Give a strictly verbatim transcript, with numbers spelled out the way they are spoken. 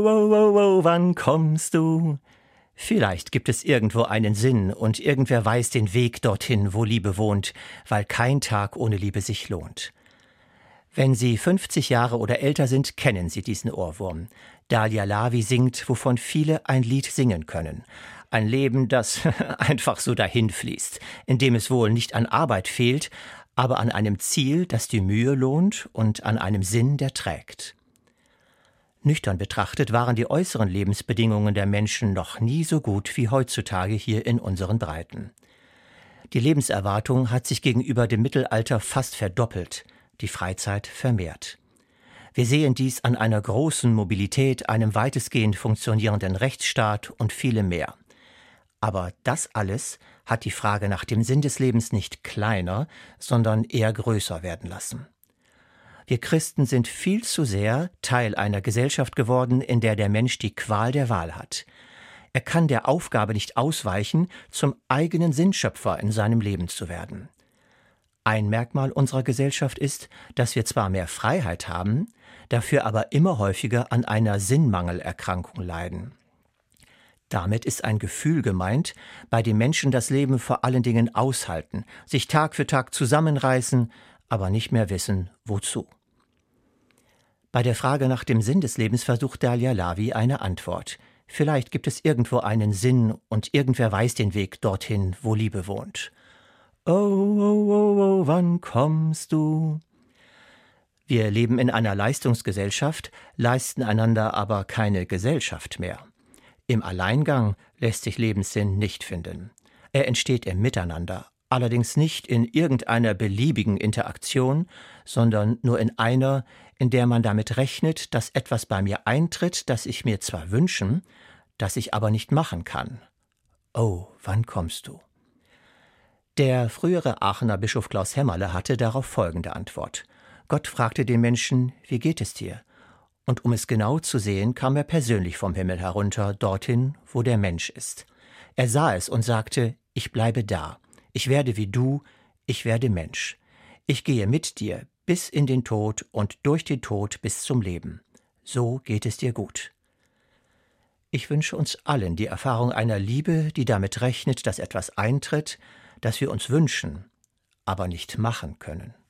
oh, oh, oh, wann kommst du? Vielleicht gibt es irgendwo einen Sinn und irgendwer weiß den Weg dorthin, wo Liebe wohnt, weil kein Tag ohne Liebe sich lohnt. Wenn Sie fünfzig Jahre oder älter sind, kennen Sie diesen Ohrwurm. Dalia Lavi singt, wovon viele ein Lied singen können. Ein Leben, das einfach so dahinfließt, in dem es wohl nicht an Arbeit fehlt, aber an einem Ziel, das die Mühe lohnt und an einem Sinn, der trägt. Nüchtern betrachtet waren die äußeren Lebensbedingungen der Menschen noch nie so gut wie heutzutage hier in unseren Breiten. Die Lebenserwartung hat sich gegenüber dem Mittelalter fast verdoppelt, die Freizeit vermehrt. Wir sehen dies an einer großen Mobilität, einem weitestgehend funktionierenden Rechtsstaat und vielem mehr. Aber das alles hat die Frage nach dem Sinn des Lebens nicht kleiner, sondern eher größer werden lassen. Wir Christen sind viel zu sehr Teil einer Gesellschaft geworden, in der der Mensch die Qual der Wahl hat. Er kann der Aufgabe nicht ausweichen, zum eigenen Sinnschöpfer in seinem Leben zu werden. Ein Merkmal unserer Gesellschaft ist, dass wir zwar mehr Freiheit haben, dafür aber immer häufiger an einer Sinnmangelerkrankung leiden. Damit ist ein Gefühl gemeint, bei dem Menschen das Leben vor allen Dingen aushalten, sich Tag für Tag zusammenreißen, aber nicht mehr wissen, wozu. Bei der Frage nach dem Sinn des Lebens versucht Dalia Lavi eine Antwort. Vielleicht gibt es irgendwo einen Sinn und irgendwer weiß den Weg dorthin, wo Liebe wohnt. Oh, oh, oh, oh, wann kommst du? Wir leben in einer Leistungsgesellschaft, leisten einander aber keine Gesellschaft mehr. Im Alleingang lässt sich Lebenssinn nicht finden. Er entsteht im Miteinander, allerdings nicht in irgendeiner beliebigen Interaktion, sondern nur in einer, in der man damit rechnet, dass etwas bei mir eintritt, das ich mir zwar wünschen, das ich aber nicht machen kann. Oh, wann kommst du? Der frühere Aachener Bischof Klaus Hämmerle hatte darauf folgende Antwort. Gott fragte den Menschen, wie geht es dir? Und um es genau zu sehen, kam er persönlich vom Himmel herunter, dorthin, wo der Mensch ist. Er sah es und sagte, ich bleibe da. Ich werde wie du, ich werde Mensch. Ich gehe mit dir bis in den Tod und durch den Tod bis zum Leben. So geht es dir gut. Ich wünsche uns allen die Erfahrung einer Liebe, die damit rechnet, dass etwas eintritt, das wir uns wünschen, aber nicht machen können.